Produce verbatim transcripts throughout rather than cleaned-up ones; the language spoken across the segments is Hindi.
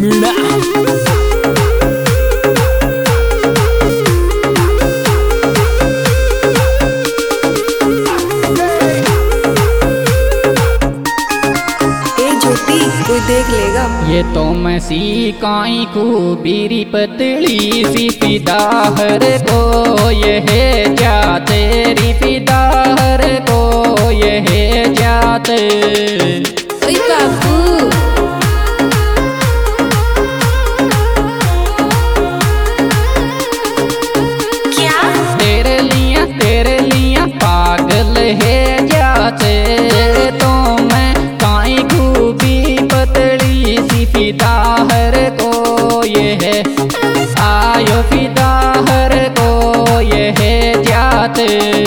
मीणा। कोई देख लेगा। ये तो मैं सी काई खूबीरी पतली सी फिदाहर को ये है क्या तेरी फिदाहर को ये है जाते। ओए बाबू क्या तेरे लिया तेरे लिया पागल है जाते। तो मैं काई खूबी पतली सी फिदाहर को ये है आयो फिदाहर को ये है जाते।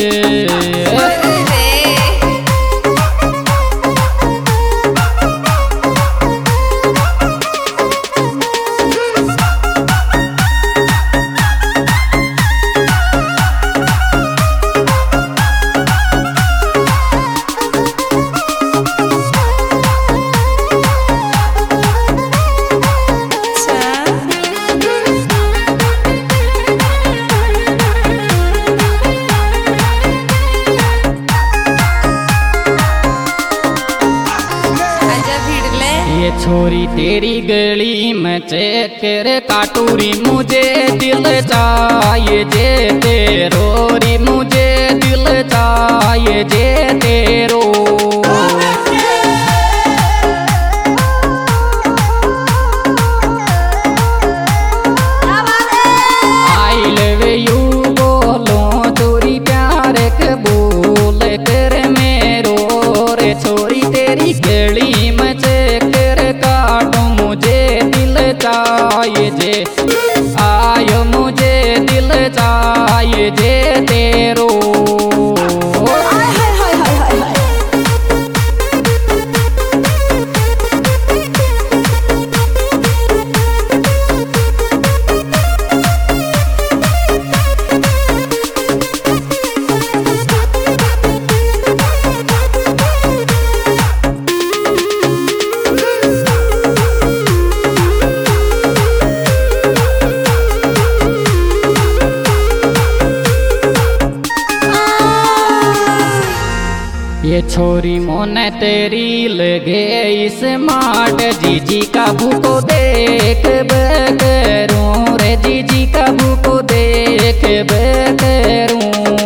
ये छोरी तेरी गली में चक्कर काटूरी मुझे दिल चाहिए जे तेरोरी मुझे दिल चाहिए जे तेरो। आई लव यू बोलो चोरी प्यार कबूल कर मेरो रे छोरी तेरी गली में चाहिए जे आयो मुझे दिल चाहिए जे तेरो। ये छोरी मोने तेरी लगे इस माट जीजी काबू को देख बेकरूं रे जीजी काबू को देख बेकरूं।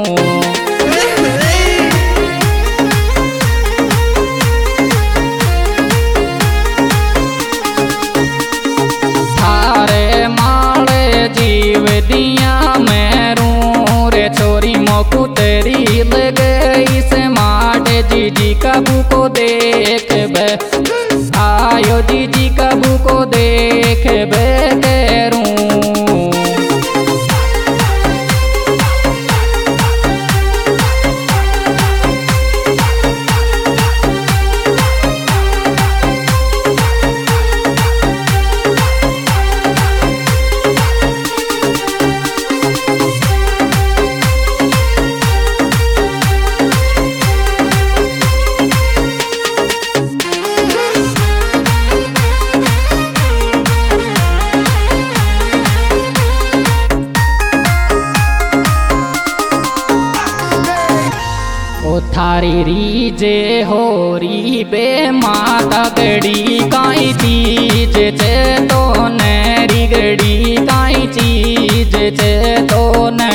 थारे माले जीव दिया मैरू रे छोरी मोकू तेरी लगे इस जीजी काबू को देख बे आयो जीजी काबू को देख बे करूं। थारी रीजे हो री बे माता गड़ी काई चीज चे तो नरी गड़ी काई चीज चे तो न।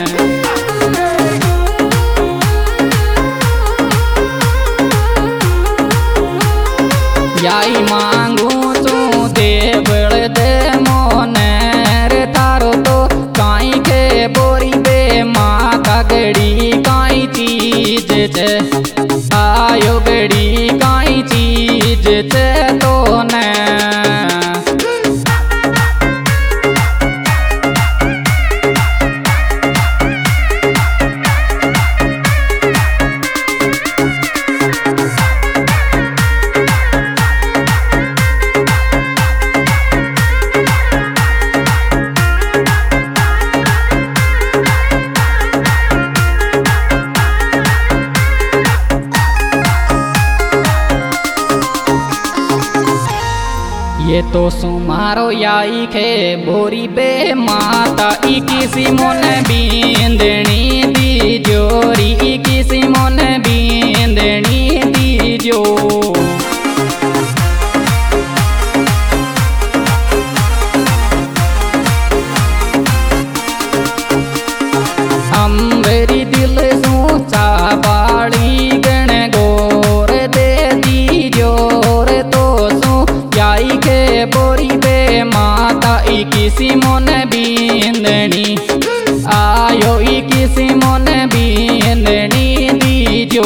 याई मांगू तू दे बड़ दे मोनर तारो तो काई के बोरी बे माता गड़ी काई चीज चे आयो गड़ी काई चीज चे तो न। ये तो सुमारो याई खे बोरी बे माता ई किसी मोन बींदनी दी जोरी ई किसी मोन बींदनी दी जो अम्बेरी दिल सोचा बाड़ी गण गोर दे दी जोर तो सो याई के बोरी बे माता ई किसी मोन बींदनी आयो ई किसी मोन बींदनी दी जो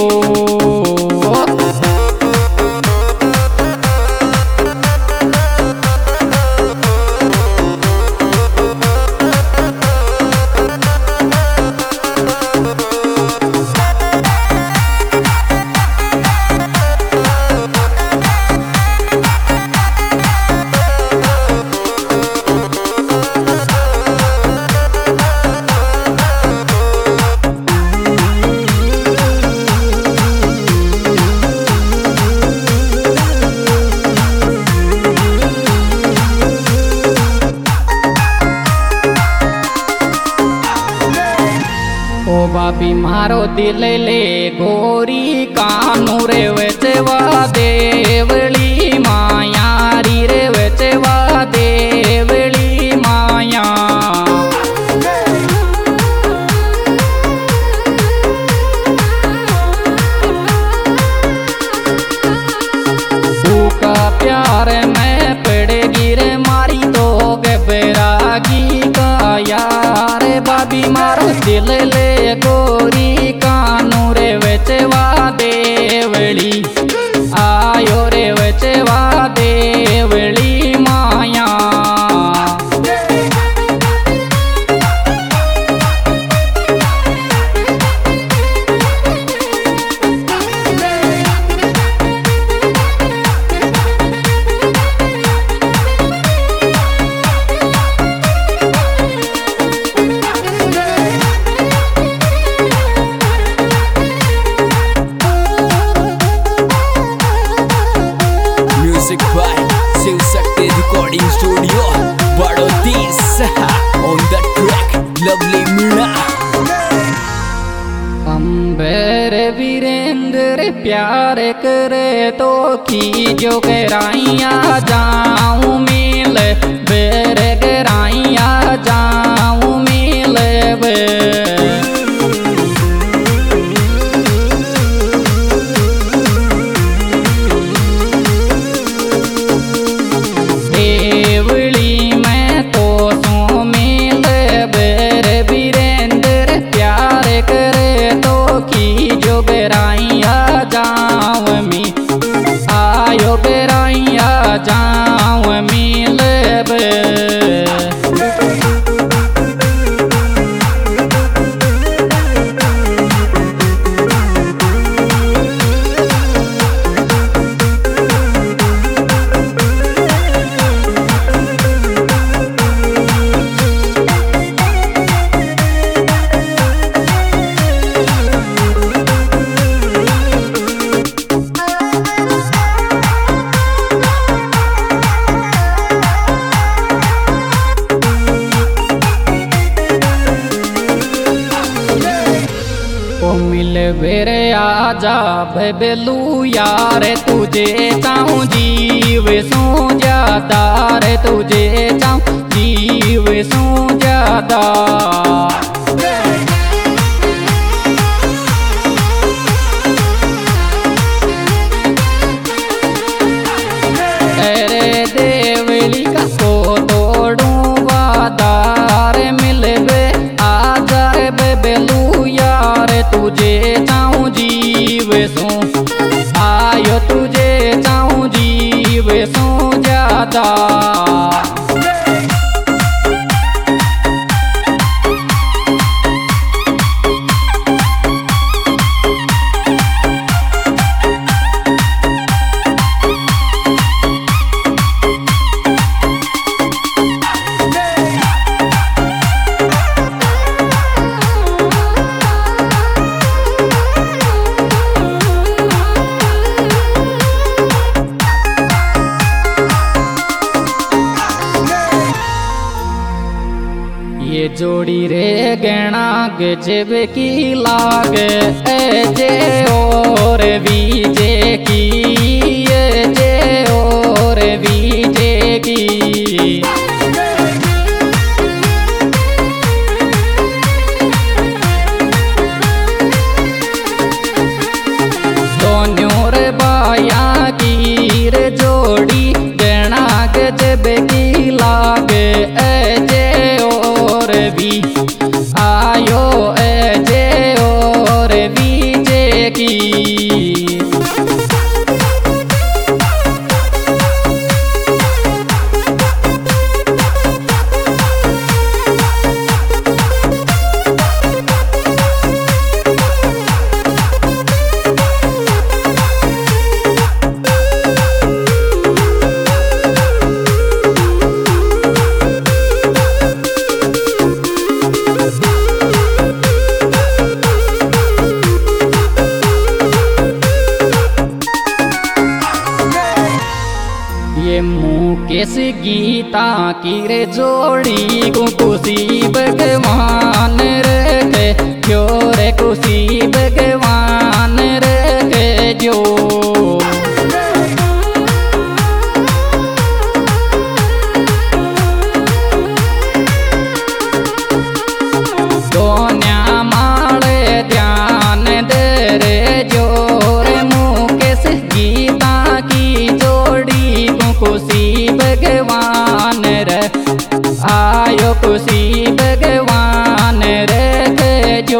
ओ बाबी मारो दिल ले गोरी कानू रे वेचवा देवली माया री रे वेचवा देवली माया का प्यार में पड़ेगी रे मारी तो गबरागी का यार बाबी मारो दिल ले गोरी कानू रे वेचवा देवली आयो रे वेचवा देवली माया Music by Shiv Shakti Recording Studio, Badotis. On the track, lovely Meena. अम्बर वीरेंद्र प्यार करे तो की जो गराइया जाऊं मिल बेर गराइया जाऊं मिल बे आयो बेराइया जाऊं मिल बे मिल बेरे आजा बेलू यार तुझे चाहूं जीव सो ज्यादा रे तुझे चाहूं जीव सो ज्यादा अरे देवली का को तोड़ूं वादार मिलबे आजा रे बेलू यार तुझे चाहूं जीव सो आयो तुझे चाहूं जीव सो ज्यादा जोड़ी रे गहना गजब की लागे ए जे और बीजे की ए जे और बीजे की दोनों रे बाया की रे जोड़ी गहना गजब की लागे ए जे और भी आयो ए जे और बीजे की ये मुकेश गीता की रे जोड़ी को खुशी भगवान रखे क्यों रे खुशी भगवान रखे जो दोन्या माले ध्यान दे रे जो रे मुकेश गीता की जोड़ी को खुशी भगवान रे आयो खुशी भगवान रे जो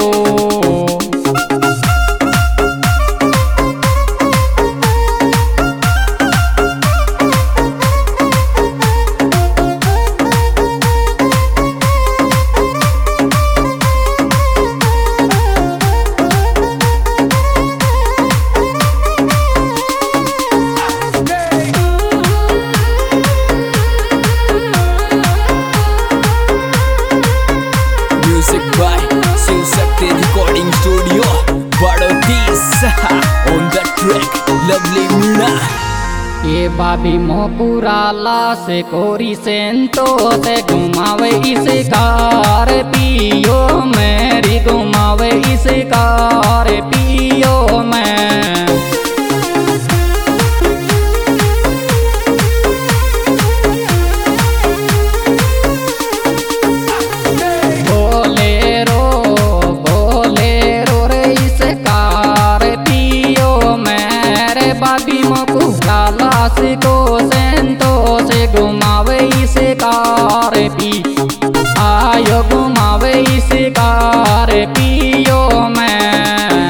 Music by Shiv Shakti Recording Studio, Badotis. On the track, lovely Meena. ये बाबी मोपुराला से कोरी सेंतो से घुमावे इस कार पियो मेरी घुमावे इस कार पियो मैं बाबी मोपुराला से को सेंतो से घुमावे इस कार पी आयो घुमावे इस कार पियो मैं।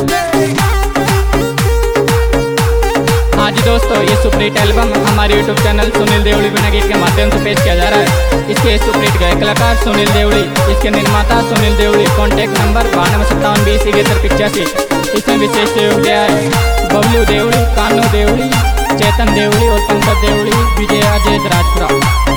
हाँ जी दोस्तों, ये सुपरहिट एल्बम हमारे यूट्यूब चैनल सुनील देवड़ी बिना गीत के माध्यम से पेश किया जा रहा है। इसके सुपरहिट गायक कलाकार सुनील देवड़ी, इसके निर्माता सुनील देवड़ी। कॉन्टैक्ट नंबर बानवे सत्तावन बीस इकहत्तर पिचासी। इसमें विशेष सहयोग दिया है बबलू देवड़ी, कानू देवड़ी, चेतन देवड़ी और पंकज देवड़ी, विजय अजय राजपुरा।